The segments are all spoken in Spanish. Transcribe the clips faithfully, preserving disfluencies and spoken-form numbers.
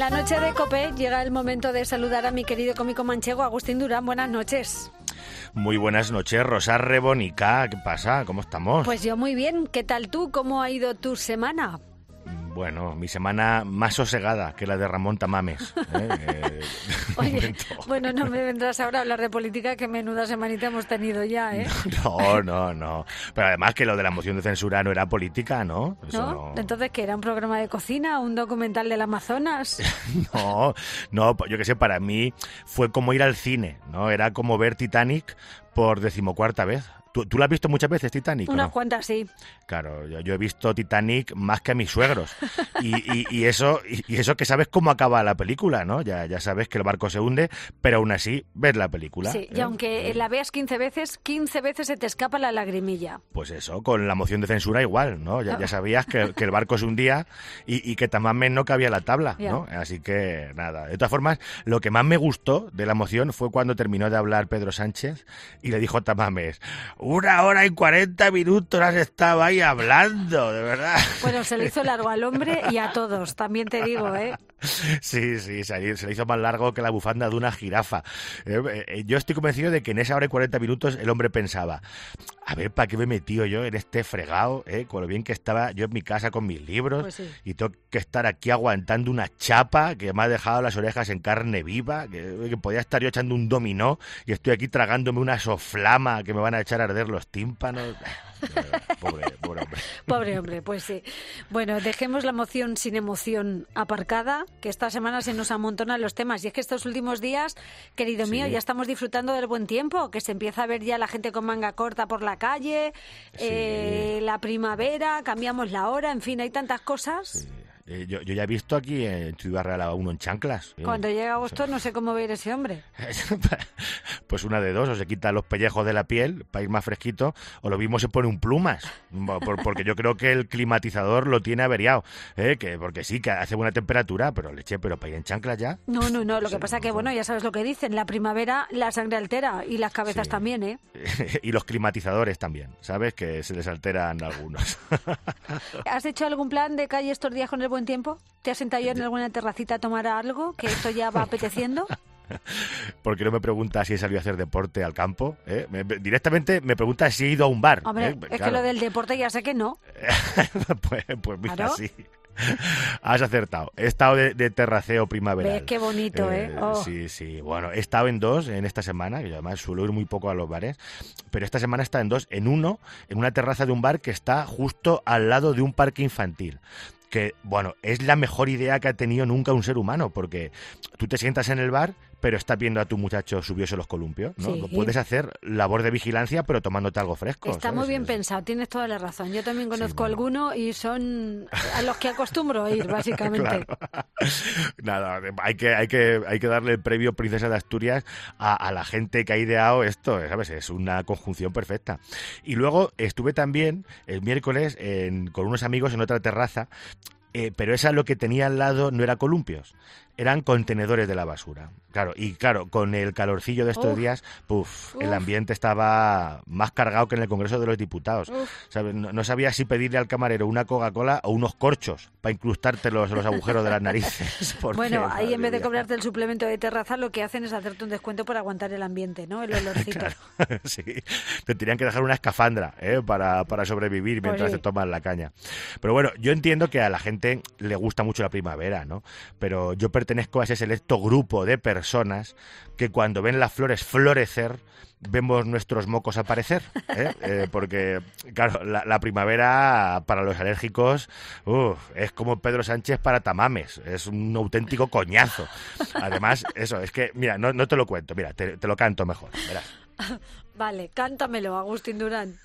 la noche de COPE llega el momento de saludar a mi querido cómico manchego, Agustín Durán. Buenas noches. Muy buenas noches, Rosa Rebonica. ¿Qué pasa? ¿Cómo estamos? Pues yo muy bien. ¿Qué tal tú? ¿Cómo ha ido tu semana? Bueno, mi semana más sosegada que la de Ramón Tamames. ¿eh? eh, Oye, bueno, no me vendrás ahora a hablar de política, que menuda semanita hemos tenido ya, ¿eh? No, no, no. Pero además que lo de la moción de censura no era política, ¿no? Eso ¿No? no... Entonces, ¿qué era? ¿Un programa de cocina? ¿Un documental del Amazonas? No, no, yo qué sé, para mí fue como ir al cine, ¿no? Era como ver Titanic por decimocuarta vez. ¿Tú, ¿Tú la has visto muchas veces, Titanic? Unas ¿no? cuantas, sí. Claro, yo, yo he visto Titanic más que a mis suegros. Y, y, y eso y, y eso que sabes cómo acaba la película, ¿no? Ya, ya sabes que el barco se hunde, pero aún así ves la película. Sí, ¿eh? y aunque la veas quince veces, quince veces se te escapa la lagrimilla. Pues eso, con la moción de censura igual, ¿no? Ya, ya sabías que, que el barco se hundía y, y que Tamames no cabía en la tabla, ¿no? Ya. Así que, nada. De todas formas, lo que más me gustó de la moción fue cuando terminó de hablar Pedro Sánchez y le dijo a Tamames: una hora y cuarenta minutos has estado ahí hablando, de verdad. Bueno, se le hizo largo al hombre y a todos, también te digo, ¿eh? Sí, sí, se le hizo más largo que la bufanda de una jirafa. Eh, yo estoy convencido de que en esa hora y cuarenta minutos el hombre pensaba: a ver, ¿para qué me he metido yo en este fregado? Eh? Con lo bien que estaba yo en mi casa con mis libros, pues sí. Y tengo que estar aquí aguantando una chapa que me ha dejado las orejas en carne viva, que, que podía estar yo echando un dominó y estoy aquí tragándome una soflama que me van a echar a arder los tímpanos. Pobre, pobre hombre. Pobre hombre, pues sí. Bueno, dejemos la moción sin emoción aparcada, que esta semana se nos amontonan los temas. Y es que estos últimos días, querido sí. mío, ya estamos disfrutando del buen tiempo, que se empieza a ver ya la gente con manga corta por la calle, sí. eh, la primavera, cambiamos la hora, en fin, hay tantas cosas. Sí. Eh, yo, yo ya he visto aquí en Ciudad Real a uno en chanclas. ¿eh? Cuando llega agosto no sé cómo va a ir ese hombre. Pues una de dos, o se quita los pellejos de la piel para ir más fresquito, o lo mismo se pone un plumas, por, porque yo creo que el climatizador lo tiene averiado, ¿eh? que porque sí, que hace buena temperatura, pero leche, pero para ir en chanclas ya. No, no, no, lo que pasa que, bueno, ya sabes lo que dicen, la primavera la sangre altera y las cabezas sí. también, ¿eh? Y los climatizadores también, ¿sabes? Que se les alteran algunos. ¿Has hecho algún plan de calle estos días con el buen tiempo? ¿Te has sentado en alguna terracita a tomar algo? ¿Que esto ya va apeteciendo? ¿Por qué no me pregunta si he salido a hacer deporte al campo? ¿eh? Me, directamente me pregunta si he ido a un bar. Hombre, ¿eh? es Claro. que lo del deporte ya sé que no. pues, pues mira, ¿Claro? sí. Has acertado. He estado de, de terraceo primaveral. ¿Ves qué bonito, eh? eh? Oh. Sí, sí. Bueno, he estado en dos en esta semana, que yo además suelo ir muy poco a los bares, pero esta semana he estado en dos. En uno, en una terraza de un bar que está justo al lado de un parque infantil. Que, bueno, es la mejor idea que ha tenido nunca un ser humano, porque tú te sientas en el bar, pero estás viendo a tu muchacho subirse los columpios, ¿no? Sí. Puedes hacer labor de vigilancia, pero tomándote algo fresco. Está ¿sabes? muy bien es... pensado, tienes toda la razón. Yo también conozco sí, bueno. alguno y son a los que acostumbro a ir, básicamente. Claro. Nada, hay que, hay que, hay que darle el premio Princesa de Asturias a, a la gente que ha ideado esto, ¿sabes? Es una conjunción perfecta. Y luego estuve también el miércoles en, con unos amigos en otra terraza. Eh, pero esa lo que tenía al lado no era columpios, eran contenedores de la basura. Claro, y claro, con el calorcillo de estos uf, días, puff, uf. el ambiente estaba más cargado que en el Congreso de los Diputados. ¿Sabes? No, no sabía si pedirle al camarero una Coca-Cola o unos corchos para incrustártelos en los agujeros de las narices. Porque, bueno, ahí en vez de cobrarte el suplemento de terraza, lo que hacen es hacerte un descuento por aguantar el ambiente, ¿no? El olorcito. Claro, sí, te tenían que dejar una escafandra ¿eh? para, para sobrevivir mientras pues sí. te toman la caña. Pero bueno, yo entiendo que a la gente le gusta mucho la primavera, ¿no? Pero yo pertenezco a ese selecto grupo de personas que cuando ven las flores florecer, vemos nuestros mocos aparecer, ¿eh? Eh, porque, claro, la, la primavera para los alérgicos uf, es como Pedro Sánchez para Tamames, es un auténtico coñazo. Además, eso, es que, mira, no, no te lo cuento, mira, te, te lo canto mejor, verás. Vale, cántamelo, Agustín Durán.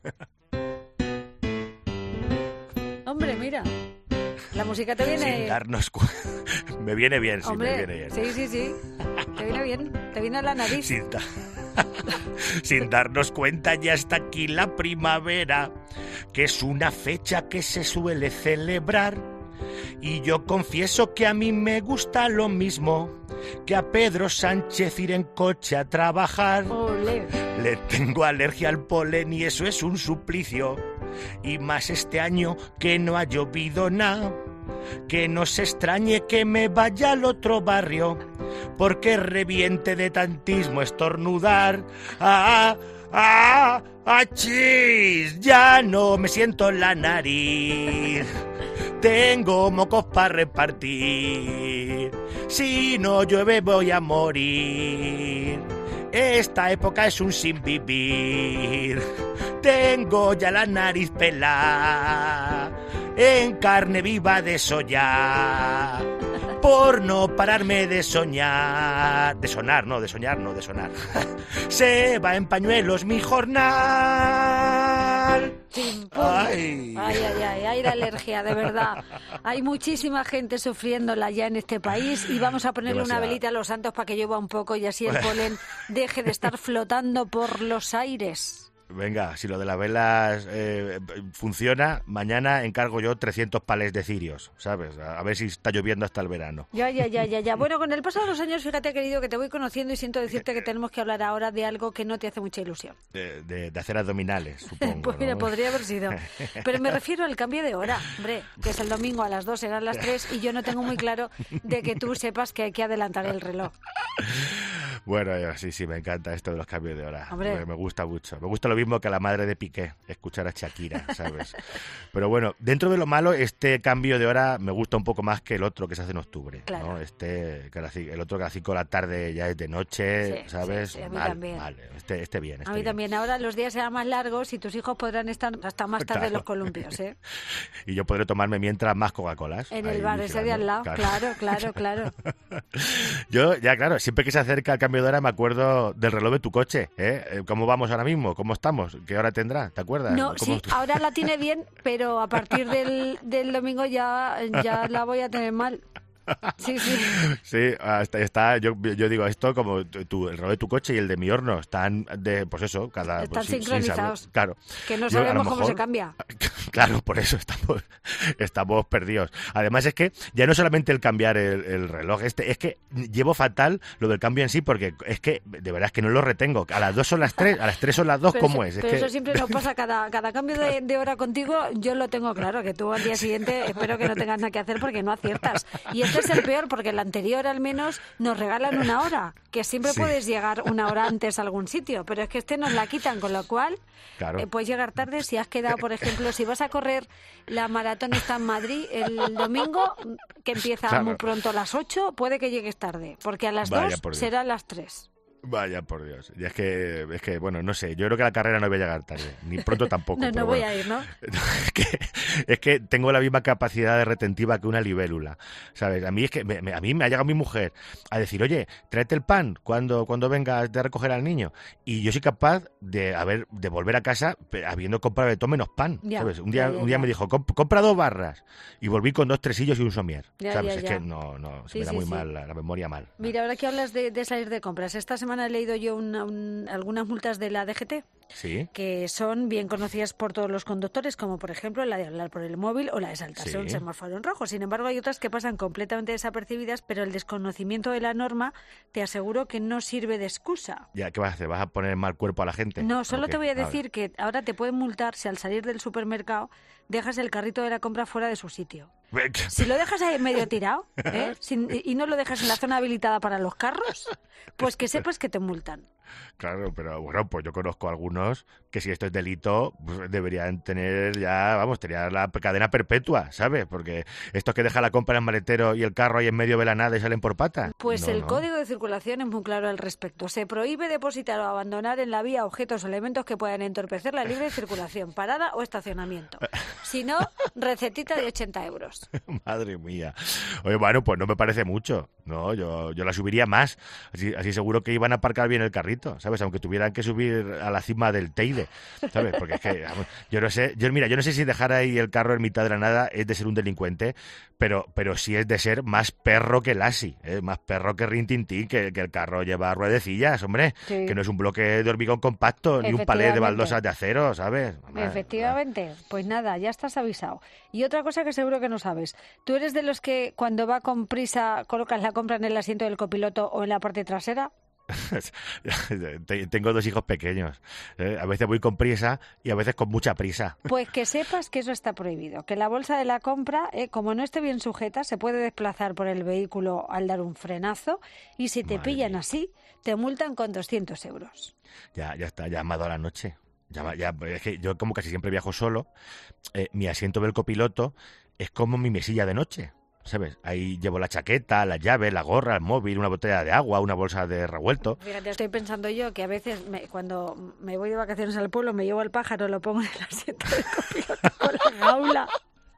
Hombre, mira. La música te viene... Sin darnos cu... Me viene bien, sí, Hombre, me viene bien. Sí, sí, sí. Te viene bien. Te viene a la nariz. Sin, da... Sin darnos cuenta ya está aquí la primavera, que es una fecha que se suele celebrar. Y yo confieso que a mí me gusta lo mismo que a Pedro Sánchez ir en coche a trabajar. Olé. Le tengo alergia al polen y eso es un suplicio. Y más este año que no ha llovido nada. que no se extrañe que me vaya al otro barrio, porque reviente de tantismo estornudar. ¡Ah, ah, ah, chis! Ya no me siento en la nariz. Tengo mocos para repartir. Si no llueve voy a morir. Esta época es un sin vivir. Tengo ya la nariz pelada en carne viva de soya, por no pararme de soñar. De sonar, no, de soñar, no, de sonar. Se va en pañuelos mi jornal. Ay. ay, ay, ay, ay, la alergia, de verdad. Hay muchísima gente sufriéndola ya en este país y vamos a ponerle Demasiado. una velita a los santos para que llueva un poco y así el polen deje de estar flotando por los aires. Venga, si lo de las velas eh, funciona, mañana encargo yo trescientos palés de cirios, ¿sabes? A ver si está lloviendo hasta el verano. Ya, ya, ya, ya, ya. Bueno, con el paso de los años, fíjate, querido, que te voy conociendo y siento decirte que tenemos que hablar ahora de algo que no te hace mucha ilusión. De, de, de hacer abdominales, supongo. Pues mira, ¿no? podría haber sido. Pero me refiero al cambio de hora, hombre, que es el domingo a las dos, serán las tres, y yo no tengo muy claro de que tú sepas que hay que adelantar el reloj. Bueno, sí, sí, me encanta esto de los cambios de hora. Me, me gusta mucho. Me gusta lo mismo que a la madre de Piqué, escuchar a Shakira, ¿sabes? Pero bueno, dentro de lo malo, este cambio de hora me gusta un poco más que el otro que se hace en octubre, claro. ¿no? Este, que el otro que a las cinco de la tarde ya es de noche, sí, ¿sabes? Sí, sí, a mí mal, también. Mal. Este, este bien, este a mí bien. también. Ahora los días serán más largos y tus hijos podrán estar hasta más tarde claro. en los columpios, ¿eh? Y yo podré tomarme mientras más Coca-Colas. En el bar ese de al lado, claro, claro, claro. claro. Yo, ya claro, siempre que se acerca el cambio de hora me acuerdo del reloj de tu coche, ¿eh? ¿Cómo vamos ahora mismo? ¿Cómo estamos? ¿Qué hora tendrá? ¿Te acuerdas? No, sí, ahora la tiene bien, pero a partir del, del domingo ya, ya la voy a tener mal. Sí, sí. Sí, está, está yo, yo digo esto como tu, el reloj de tu coche y el de mi horno están de, pues eso, cada... Están pues, sincronizados. Sin, claro. Que no Yo, sabemos mejor, cómo se cambia. Claro, por eso estamos, estamos perdidos. Además es que ya no solamente el cambiar el, el reloj, este, es que llevo fatal lo del cambio en sí, porque es que de verdad es que no lo retengo. A las dos son las tres, a las tres son las dos, pero ¿cómo eso, es? es pero que... eso siempre nos pasa, cada, cada cambio de, de hora contigo, yo lo tengo claro, que tú al día siguiente espero que no tengas nada que hacer porque no aciertas. Y este es el peor, porque el anterior al menos nos regalan una hora, que siempre sí. puedes llegar una hora antes a algún sitio, pero es que este nos la quitan, con lo cual claro. eh, puedes llegar tarde si has quedado, por ejemplo, si vas a correr la maratón está en Madrid el domingo, que empieza claro. muy pronto a las ocho, puede que llegues tarde, porque a las Vaya dos será a las tres. Vaya por Dios. Y es que, es que, bueno, no sé, yo creo que la carrera no voy a llegar tarde, ni pronto tampoco. no, no pero voy bueno. a ir, ¿no? Es que, es que tengo la misma capacidad de retentiva que una libélula, ¿sabes? A mí es que me, me, a mí me ha llegado mi mujer a decir, oye, tráete el pan cuando, cuando vengas de recoger al niño. Y yo soy capaz de, haber, de volver a casa habiendo comprado de todo menos pan, ya, ¿sabes? Un día, ya, ya, un día ya. me dijo, compra dos barras. Y volví con dos tresillos y un somier, ya, ¿sabes? Ya, es ya. que no, no, se sí, me da sí, muy sí. mal la, la memoria mal. Mira, ahora que hablas de, de salir de compras, esta semana he leído yo una, un, algunas multas de la D G T. ¿Sí? Que son bien conocidas por todos los conductores, como por ejemplo la de hablar por el móvil o la de saltarse sí. un semáforo en rojo. Sin embargo, hay otras que pasan completamente desapercibidas, pero el desconocimiento de la norma te aseguro que no sirve de excusa. Ya, ¿qué vas a hacer? ¿Vas a poner mal cuerpo a la gente? No, solo te voy a ver. decir que ahora te pueden multar si al salir del supermercado dejas el carrito de la compra fuera de su sitio. Si lo dejas ahí medio tirado, ¿eh? Sin, y no lo dejas en la zona habilitada para los carros, pues que sepas que te multan. Claro, pero bueno, pues yo conozco algunos que si esto es delito, pues deberían tener ya, vamos, tener la cadena perpetua, ¿sabes? Porque estos que dejan la compra en el maletero y el carro ahí en medio de la nada y salen por patas. Pues no, el no. Código de Circulación es muy claro al respecto. Se prohíbe depositar o abandonar en la vía objetos o elementos que puedan entorpecer la libre circulación, parada o estacionamiento. Si no, recetita de ochenta euros. Madre mía. Oye, bueno, pues no me parece mucho. No, yo, yo la subiría más. Así, así seguro que iban a aparcar bien el carrito, ¿sabes? Aunque tuvieran que subir a la cima del Teide, ¿sabes? Porque es que, yo no sé, yo mira, yo no sé si dejar ahí el carro en mitad de la nada es de ser un delincuente, pero, pero sí es de ser más perro que Lassi, ¿eh? Más perro que Rintintín, que, que el carro lleva ruedecillas, hombre, sí. Que no es un bloque de hormigón compacto, ni un palé de baldosas de acero, ¿sabes? Efectivamente, pues nada, ya estás avisado. Y otra cosa que seguro que no sabes, ¿tú eres de los que cuando va con prisa colocas la compra en el asiento del copiloto o en la parte trasera? Tengo dos hijos pequeños. ¿eh? A veces voy con prisa y a veces con mucha prisa. Pues que sepas que eso está prohibido. Que la bolsa de la compra, eh, como no esté bien sujeta, se puede desplazar por el vehículo al dar un frenazo y si te Madre pillan mía. así, te multan con doscientos euros. Ya, ya está, ya me ha dado la noche. Ya, ya, es que yo como casi siempre viajo solo, eh, mi asiento del copiloto es como mi mesilla de noche. ¿Sabes? Ahí llevo la chaqueta, la llave, la gorra, el móvil, una botella de agua, una bolsa de revuelto. Fíjate, estoy pensando yo que a veces me, cuando me voy de vacaciones al pueblo me llevo el pájaro, lo pongo en el asiento del copiloto con la jaula.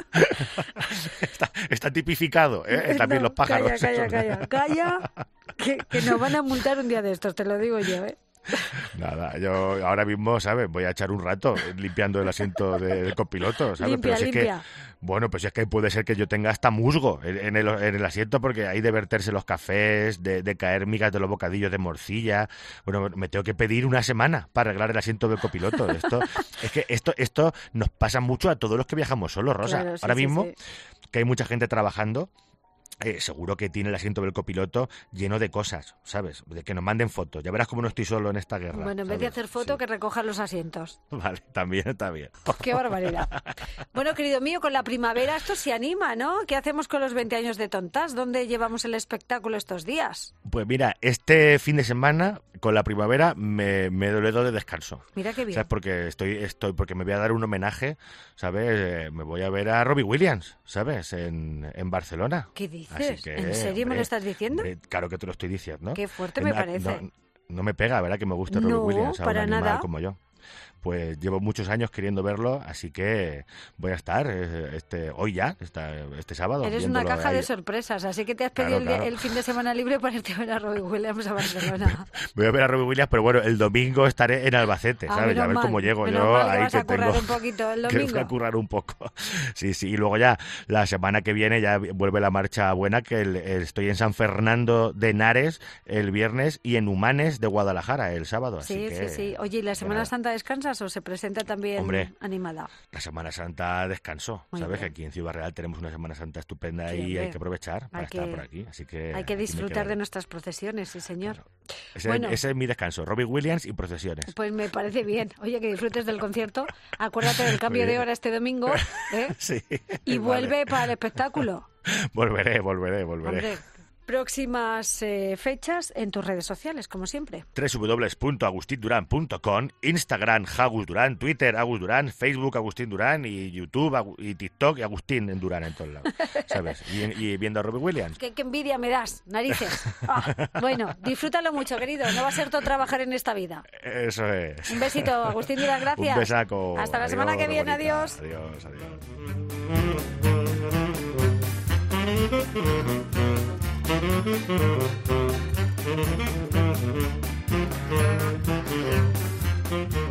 Está, está tipificado, ¿eh? También No, los pájaros. Calla, calla, calla, calla, que, que nos van a multar un día de estos, te lo digo yo, ¿eh? Nada, yo ahora mismo, ¿sabes? Voy a echar un rato limpiando el asiento de- del copiloto, ¿sabes? Limpia, Pero si es que, limpia. bueno, pues si es que puede ser que yo tenga hasta musgo en en el, en el asiento porque hay de verterse los cafés, de, de caer migas de los bocadillos de morcilla. Bueno, me tengo que pedir una semana para arreglar el asiento del copiloto. Esto, es que esto, esto nos pasa mucho a todos los que viajamos solos, Rosa. Claro, sí, ahora sí, mismo, sí. que hay mucha gente trabajando. Eh, seguro que tiene el asiento del copiloto lleno de cosas, ¿sabes? De que nos manden fotos. Ya verás cómo no estoy solo en esta guerra. Bueno, en vez de ¿sabes? hacer foto, Sí. que recojan los asientos. Vale, también está bien. ¡Qué barbaridad! Bueno, querido mío, con la primavera esto se anima, ¿no? ¿Qué hacemos con los veinte años de Tontas? ¿Dónde llevamos el espectáculo estos días? Pues mira, este fin de semana, con la primavera, me, me lo he dado de descanso. Mira qué bien. ¿Sabes? Porque estoy, estoy, porque me voy a dar un homenaje, ¿sabes? Eh, me voy a ver a Robbie Williams, ¿sabes? En, en Barcelona. ¿Qué dices? Así que, ¿En serio me hombre, lo estás diciendo? hombre, claro que te lo estoy diciendo. Qué fuerte Eh, me no- parece. No, no me pega, ¿verdad? Que me guste No, Robbie Williams, a un para animal nada. como yo. Pues llevo muchos años queriendo verlo, así que voy a estar eh, este hoy ya, esta- este sábado. Eres una viéndolo caja ahí. de sorpresas, así que te has Claro, pedido el, día- claro. el fin de semana libre para irte a ver a Robbie Williams a Barcelona. Voy a ver a Robbie Williams, pero bueno, el domingo estaré en Albacete, Ah, ¿sabes? Ya menos ver mal, cómo llego menos yo mal que ahí vas a que currar tengo un poquito el que voy domingo. a currar un poco. Sí, sí, y luego ya la semana que viene ya vuelve la marcha buena, que el- el- estoy en San Fernando de Henares el viernes y en Humanes de Guadalajara el sábado. Así Sí, que, sí, sí. Oye, ¿y la que Semana nada. Santa descansas o se presenta también Hombre. animada? La Semana Santa descansó, Muy ¿sabes? bien. Que aquí en Ciudad Real tenemos una Semana Santa estupenda Sí, y hombre. hay que aprovechar para Hay estar que- por aquí. Así que Hay que aquí me disfrutar quedaré. de nuestras procesiones, sí, señor. Claro. Ese, Bueno. ese es mi descanso, Robbie Williams y procesiones. Pues me parece bien. Oye, que disfrutes del concierto. Acuérdate del cambio Muy de bien. hora este domingo, ¿eh? Sí. Y vale. vuelve para el espectáculo. Volveré, volveré, volveré. Hombre, próximas eh, fechas en tus redes sociales, como siempre. doble u doble u doble u punto agustín durán punto com, Instagram Agus Durán, Twitter Agus Durán, Facebook Agustín Durán y YouTube Agu- y TikTok y Agustín en Durán en todos lados, ¿sabes? Y, y viendo a Robbie Williams. ¿Qué, qué envidia me das, narices. Ah, bueno, disfrútalo mucho, querido. No va a ser todo trabajar en esta vida. Eso es. Un besito, Agustín Durán, gracias. Un besaco. Hasta la Adiós, semana que viene, bonita. adiós. Adiós, adiós. Thank you.